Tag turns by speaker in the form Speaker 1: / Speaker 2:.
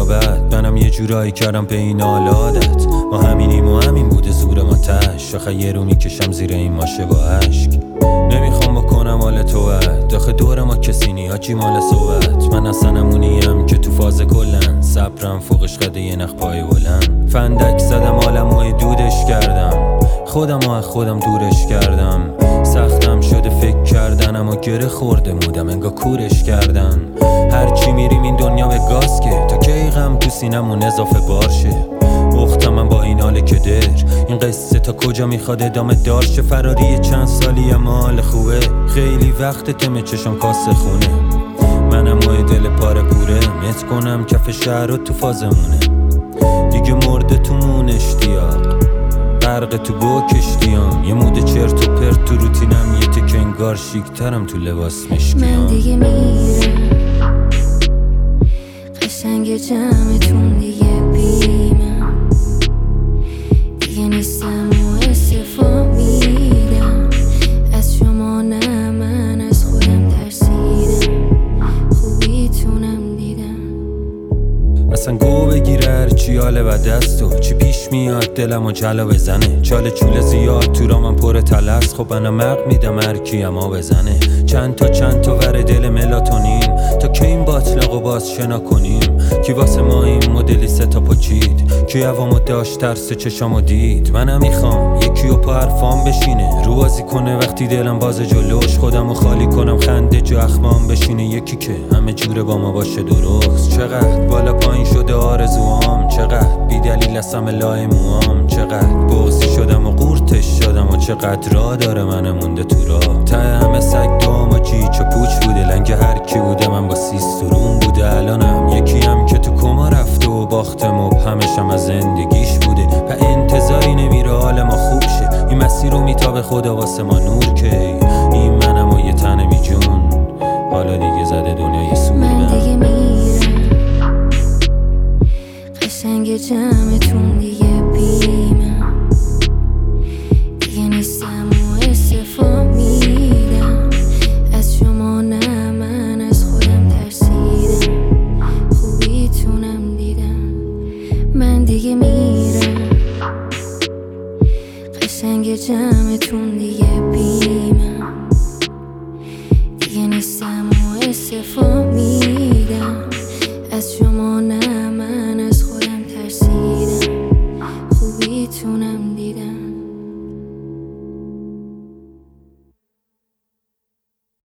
Speaker 1: یا بد، منم یه جورایی کردم به این عادت. ما همینیم و همین بوده زور ما تش، آخه یه رو میکشم زیر این ماشه با عشق. نمیخوام بکنم حال تو داخل دور ما کسی نی هاچی مال صحبت. من اصلا همونیم که تو فاز کلن، صبرم فوقش قده یه نخ پای بلند. فندک زدم عالمو دودش کردم، خودم از خودم دورش کردم. سختم شده فکر کردن اما گره خورده مودم انگار کورش کردن. هرچی میریم این دنیا به گاز که تا کی غم تو سینمون اضافه بارشه. اختم من با این حاله که در این قصه تا کجا میخواد ادامه دارشه. فراری چند سالی اما حال خوبه، خیلی وقت تم چشم کاسه خونه. منم مای دل پاره پوره مت کنم کف شهر و تو فازمونه. دیگه مرده تو مون اشتیاق، غرق تو گو کشتیام. یه مود چرت و پرت تو روتینم، یه تک انگار شیکترم تو لباس مشکیام.
Speaker 2: من دیگه میرم قشنگ جمعتون دیگه بیمم، دیگه نیستم و استفا میدم از شما. نه من از خودم ترسیدم، خوبیتونم دیدم.
Speaker 1: اصلا گو بگیره هرچی حاله و دستو چی پیش میاد دلم و جلا بزنه. چاله چوله زیاد تو را من پر تلس، خب منم مق میدم هرکی اما بزنه. چند تا ور دل ملاتونین، تا که این باطلاقو باز شنا کنیم. کی واسه ما این مدلی ستا پاچید، کی هوامو داشت ترس چشامو دید. منم میخوام یکی و پا حرفام بشینه، رو بازی کنه وقتی دلم باز جلوش. خودمو خالی کنم خنده جو اخمام بشینه، یکی که همه جوره با ما باشه درست. چقدر بالا پایین شده آرزوام، چقدر بی دلیل اسم لای موام. چقدر بغضی شدم و قورتش شدم و چقدر را داره من مونده تو راه. ته همه سگ دوام و چیچ و پوچ بوده، لنگ هر کی بوده من با سیسترون بوده. الانم یکی هم که تو کما رفته و باخته مبهمشم از زندگیش بوده. و انتظاری نمیره حال ما خوب شه، این مسیر رو میتابه خدا واسه ما نور که. این منم و یه تن بی جون، حالا دیگه زده دنیای سودم.
Speaker 2: من دیگه میرم قشنگ جمعتون دیگه بیمم، دیگه نیستم و استفا میدم از شما. نه من از خودم ترسیدم، خوبیتونم دیدم. من دیگه میرم قشنگ جمعتون دیگه بیمم، دیگه نیستم و استفا میدم